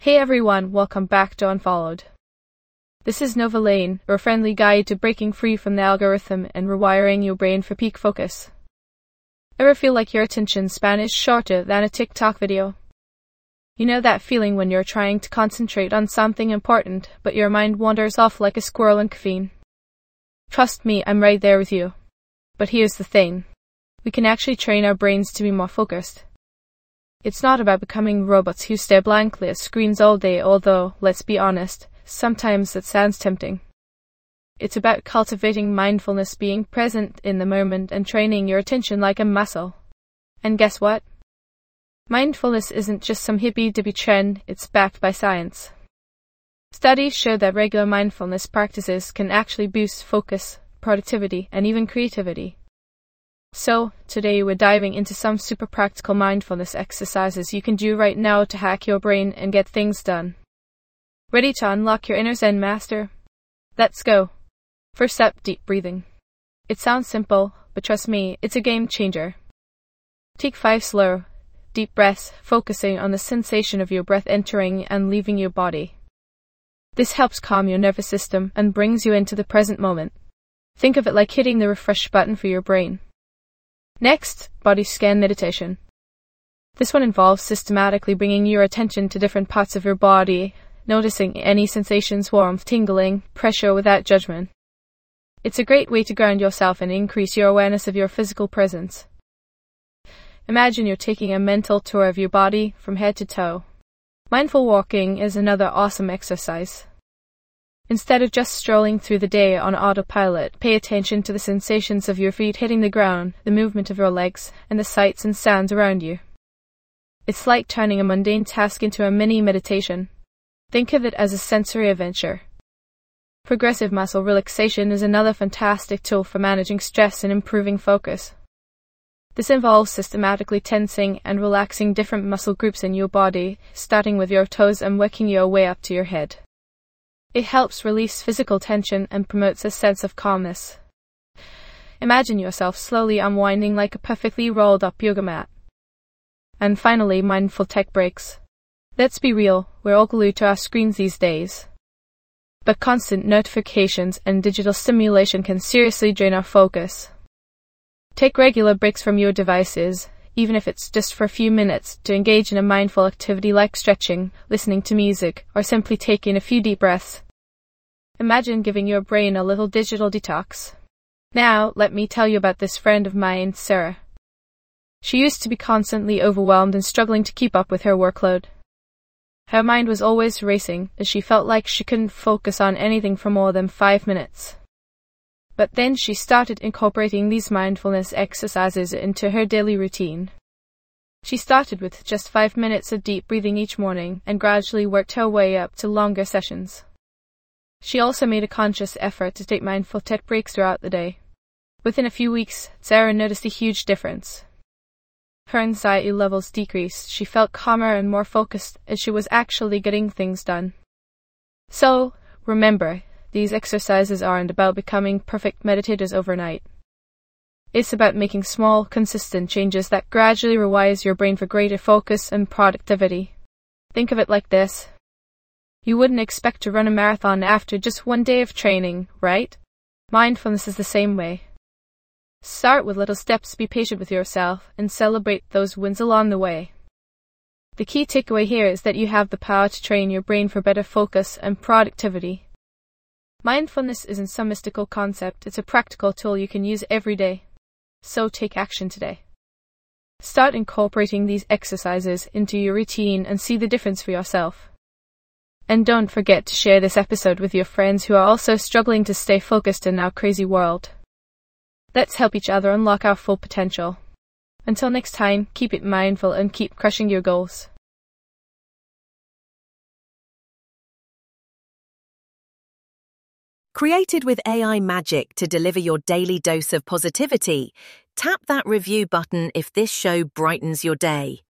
Hey everyone, welcome back to Unfollowed. This is Nova Lane, your friendly guide to breaking free from the algorithm and rewiring your brain for peak focus. Ever feel like your attention span is shorter than a TikTok video? You know that feeling when you're trying to concentrate on something important, but your mind wanders off like a squirrel in caffeine? Trust me, I'm right there with you. But here's the thing. We can actually train our brains to be more focused. It's not about becoming robots who stare blankly at screens all day, although, let's be honest, sometimes that sounds tempting. It's about cultivating mindfulness, being present in the moment, and training your attention like a muscle. And guess what? Mindfulness isn't just some hippy-dippy trend, it's backed by science. Studies show that regular mindfulness practices can actually boost focus, productivity, and even creativity. So, today we're diving into some super practical mindfulness exercises you can do right now to hack your brain and get things done. Ready to unlock your inner Zen master? Let's go. First up, deep breathing. It sounds simple, but trust me, it's a game changer. Take 5 slow, deep breaths, focusing on the sensation of your breath entering and leaving your body. This helps calm your nervous system and brings you into the present moment. Think of it like hitting the refresh button for your brain. Next, body scan meditation. This one involves systematically bringing your attention to different parts of your body, noticing any sensations, warmth, tingling, pressure without judgment. It's a great way to ground yourself and increase your awareness of your physical presence. Imagine you're taking a mental tour of your body from head to toe. Mindful walking is another awesome exercise. Instead of just strolling through the day on autopilot, pay attention to the sensations of your feet hitting the ground, the movement of your legs, and the sights and sounds around you. It's like turning a mundane task into a mini meditation. Think of it as a sensory adventure. Progressive muscle relaxation is another fantastic tool for managing stress and improving focus. This involves systematically tensing and relaxing different muscle groups in your body, starting with your toes and working your way up to your head. It helps release physical tension and promotes a sense of calmness. Imagine yourself slowly unwinding like a perfectly rolled up yoga mat. And finally, mindful tech breaks. Let's be real, we're all glued to our screens these days. But constant notifications and digital stimulation can seriously drain our focus. Take regular breaks from your devices, even if it's just for a few minutes, to engage in a mindful activity like stretching, listening to music, or simply taking a few deep breaths. Imagine giving your brain a little digital detox. Now, let me tell you about this friend of mine, Sarah. She used to be constantly overwhelmed and struggling to keep up with her workload. Her mind was always racing, as she felt like she couldn't focus on anything for more than 5 minutes. But then she started incorporating these mindfulness exercises into her daily routine. She started with just 5 minutes of deep breathing each morning and gradually worked her way up to longer sessions. She also made a conscious effort to take mindful tech breaks throughout the day. Within a few weeks, Sarah noticed a huge difference. Her anxiety levels decreased, she felt calmer and more focused as she was actually getting things done. So, remember, these exercises aren't about becoming perfect meditators overnight. It's about making small, consistent changes that gradually rewires your brain for greater focus and productivity. Think of it like this. You wouldn't expect to run a marathon after just one day of training, right? Mindfulness is the same way. Start with little steps, be patient with yourself, and celebrate those wins along the way. The key takeaway here is that you have the power to train your brain for better focus and productivity. Mindfulness isn't some mystical concept, it's a practical tool you can use every day. So take action today. Start incorporating these exercises into your routine and see the difference for yourself. And don't forget to share this episode with your friends who are also struggling to stay focused in our crazy world. Let's help each other unlock our full potential. Until next time, keep it mindful and keep crushing your goals. Created with AI magic to deliver your daily dose of positivity, tap that review button if this show brightens your day.